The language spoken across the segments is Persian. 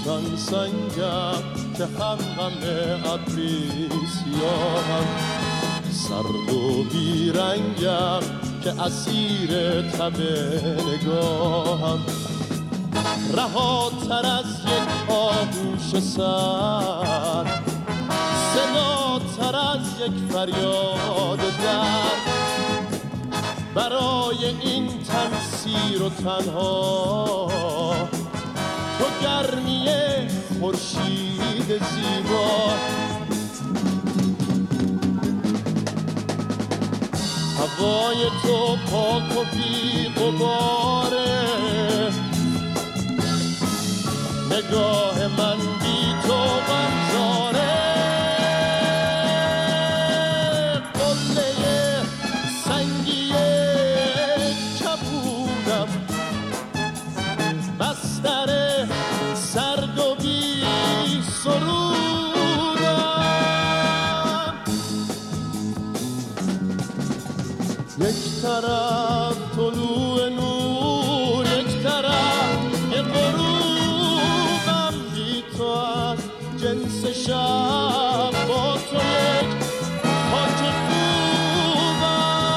رویتان سنگم که هم ابری سیاهم، سرد و بیرنگم که اسیر تب نگاهم، رهاتر از یک آغوش سر، صداتر از یک فریاد درد، برای این تن سیر و تنها تو گرمی خورشید زیبا. هوای تو پاک و بی غباره، نگاه من بی تو غمزاره، قله سنگی کبودم، بستر سرد و بی سرودم، یک طرف طلوع نور، یک طرف غروبم، بی تو از جنس شب، با تو یک خاک خوبم.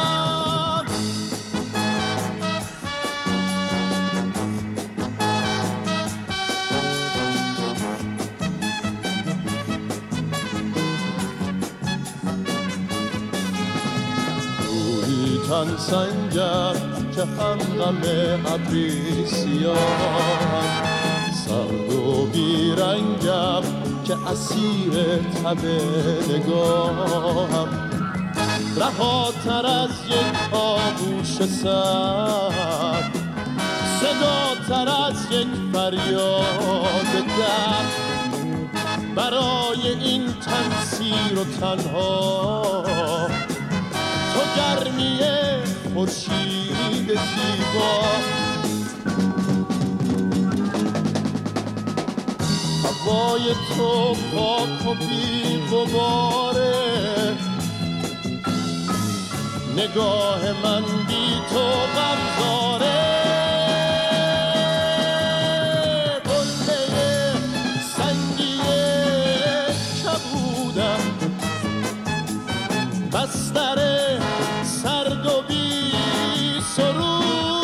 رویتان سنگم که هم غم ابری سیاهم، سرد و بیرنگم که اسیر تب نگاهم، رهاتر از یک آغوش سر، صداتر از یک فریاد درد، برای این تن سیر و تنها تو گرمی خورشید زیبا. هوای تو پاک و بی غباره، نگاه من بی تو غمزاره، قله سنگی کبودم، بستر سرد و بی سرودم،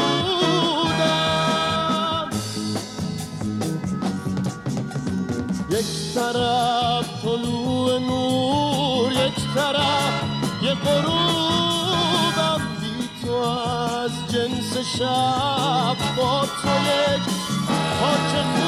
یک طرف طلوع نور، یک طرف یه غروبم، بی تو از جنس شب، با تو یک خاک